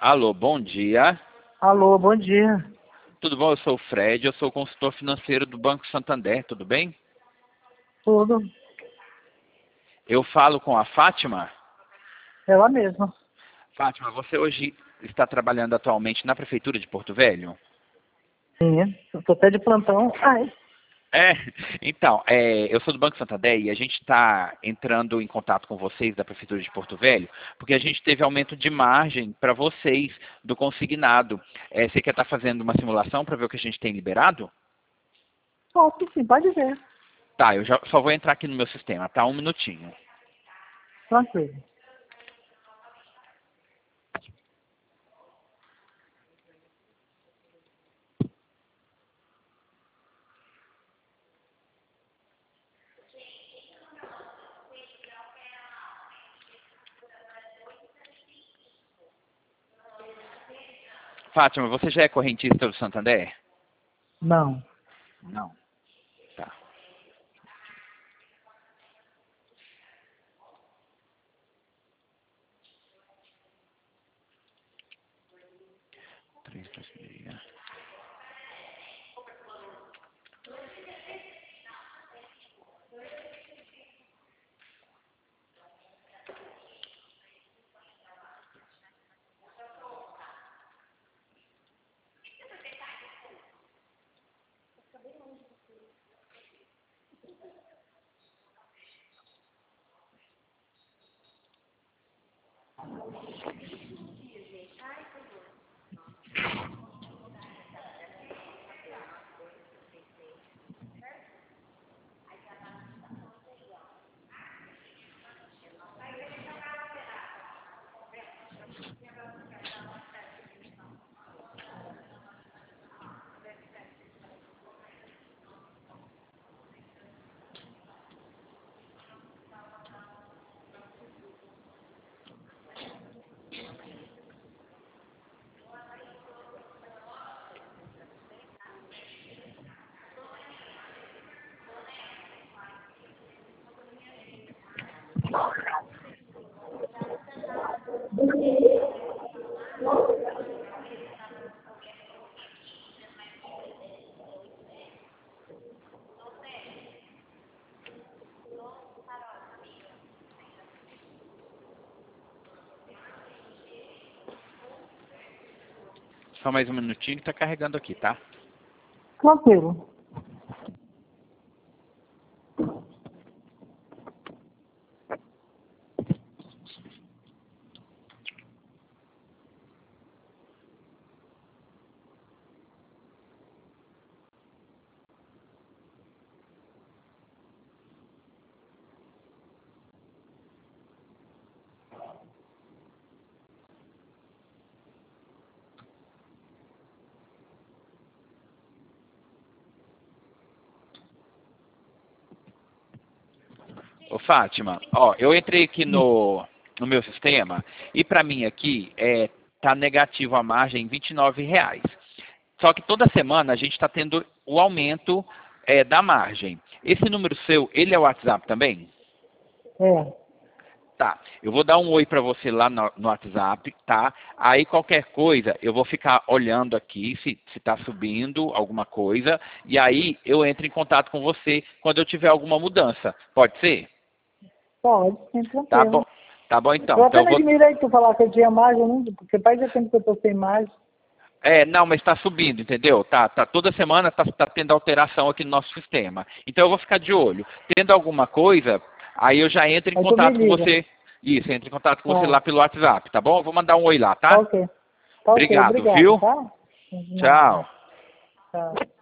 Alô, bom dia. Alô, bom dia. Tudo bom? Eu sou o Fred, eu sou consultor financeiro do Banco Santander, tudo bem? Tudo. Eu falo com a Fátima. Ela mesma. Fátima, você hoje está trabalhando atualmente na Prefeitura de Porto Velho? Sim, eu tô até de plantão. Ai. É, então, eu sou do Banco Santander e a gente está entrando em contato com vocês da Prefeitura de Porto Velho, porque a gente teve aumento de margem para vocês do consignado. Você quer estar fazendo uma simulação para ver o que a gente tem liberado? Posso sim, pode ver. Tá, eu já só vou entrar aqui no meu sistema, tá? Um minutinho. Tranquilo. Fátima, você já é correntista do Santander? Não. Não. Tá. Três, dois, meia. Só mais um minutinho que está carregando aqui, tá? Tranquilo. Ô, Fátima, ó, eu entrei aqui no meu sistema e para mim aqui tá negativo a margem R$ 29. Só que toda semana a gente está tendo o aumento da margem. Esse número seu, ele é o WhatsApp também? É. Tá, eu vou dar um oi para você lá no WhatsApp, tá? Aí qualquer coisa, eu vou ficar olhando aqui se tá subindo alguma coisa, e aí eu entro em contato com você quando eu tiver alguma mudança. Pode ser? Pode, sim, Tá bom. tranquilo. Tá bom então. Eu Então até eu me vou. admirei que tu falar que eu tinha margem, não, porque faz tempo que eu tô sem margem. Não, mas está subindo, entendeu? Tá toda semana tá tendo alteração aqui no nosso sistema. Então eu vou ficar de olho. Tendo alguma coisa, aí eu já entro em Aí tu me contato com liga. você. Isso, entro em contato com você Tá. lá pelo WhatsApp, tá bom? Eu vou mandar um oi lá, Tá tá? ok. Tá ok, Obrigado, obrigado, viu? tá? Nada. Tchau. Tchau.